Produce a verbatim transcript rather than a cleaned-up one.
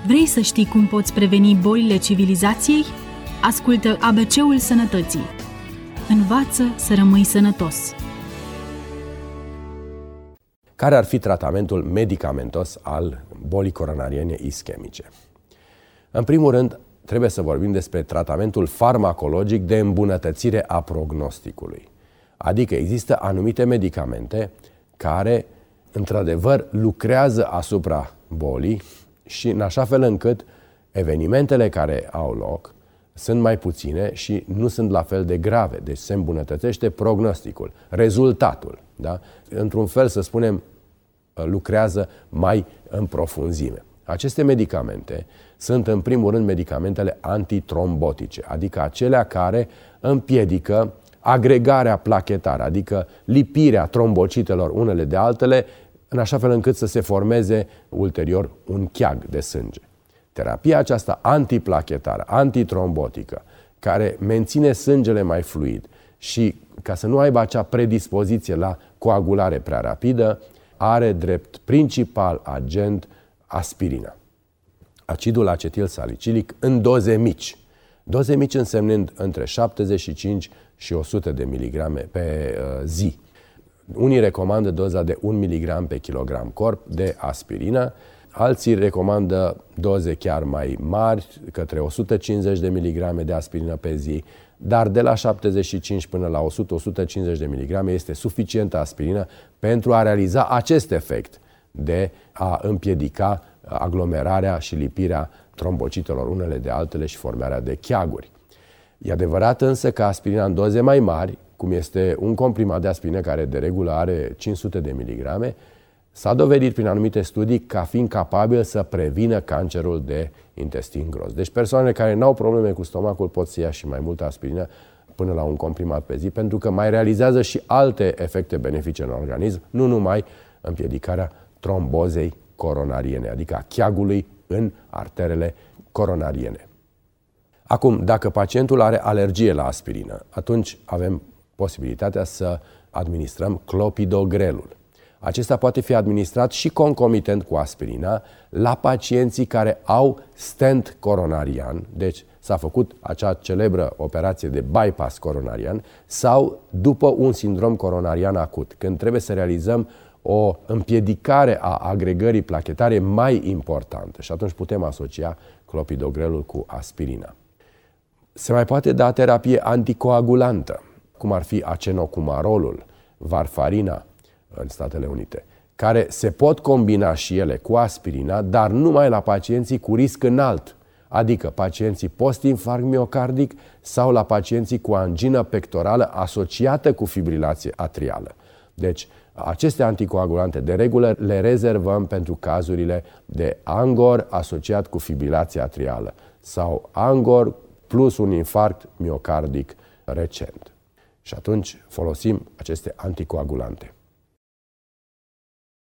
Vrei să știi cum poți preveni bolile civilizației? Ascultă A B C-ul Sănătății. Învață să rămâi sănătos. Care ar fi tratamentul medicamentos al bolii coronariene ischemice? În primul rând, trebuie să vorbim despre tratamentul farmacologic de îmbunătățire a prognosticului. Adică există anumite medicamente care, într-adevăr, lucrează asupra bolii și în așa fel încât evenimentele care au loc sunt mai puține și nu sunt la fel de grave. Deci se îmbunătățește prognosticul, rezultatul. Da? Într-un fel, să spunem, lucrează mai în profunzime. Aceste medicamente sunt, în primul rând, medicamentele antitrombotice, adică acelea care împiedică agregarea plachetară, adică lipirea trombocitelor unele de altele, în așa fel încât să se formeze ulterior un cheag de sânge. Terapia aceasta antiplachetară, antitrombotică, care menține sângele mai fluid și ca să nu aibă acea predispoziție la coagulare prea rapidă, are drept principal agent aspirina. Acidul acetil salicilic în doze mici. Doze mici însemnând între șaptezeci și cinci și o sută de miligrame pe uh, zi. Unii recomandă doza de un miligram pe kilogram corp de aspirină, alții recomandă doze chiar mai mari, către o sută cincizeci de miligrame de aspirină pe zi, dar de la șaptezeci și cinci până la o sută la o sută cincizeci de miligrame este suficientă aspirină pentru a realiza acest efect de a împiedica aglomerarea și lipirea trombocitelor unele de altele și formarea de cheaguri. E adevărat însă că aspirina în doze mai mari, cum este un comprimat de aspirină care de regulă are cinci sute de miligrame, s-a dovedit prin anumite studii ca fiind capabil să prevină cancerul de intestin gros. Deci persoanele care nu au probleme cu stomacul pot să ia și mai multă aspirină până la un comprimat pe zi, pentru că mai realizează și alte efecte benefice în organism, nu numai împiedicarea trombozei coronariene, adică a cheagului în arterele coronariene. Acum, dacă pacientul are alergie la aspirină, atunci avem posibilitatea să administrăm clopidogrelul. Acesta poate fi administrat și concomitent cu aspirina la pacienții care au stent coronarian, deci s-a făcut acea celebră operație de bypass coronarian, sau după un sindrom coronarian acut, când trebuie să realizăm o împiedicare a agregării plachetare mai importantă și atunci putem asocia clopidogrelul cu aspirina. Se mai poate da terapie anticoagulantă, cum ar fi acenocumarolul, varfarina în Statele Unite, care se pot combina și ele cu aspirina, dar numai la pacienții cu risc înalt, adică pacienții post-infarct miocardic sau la pacienții cu angină pectorală asociată cu fibrilație atrială. Deci, aceste anticoagulante de regulă le rezervăm pentru cazurile de angor asociat cu fibrilație atrială sau angor plus un infarct miocardic recent. Și atunci folosim aceste anticoagulante.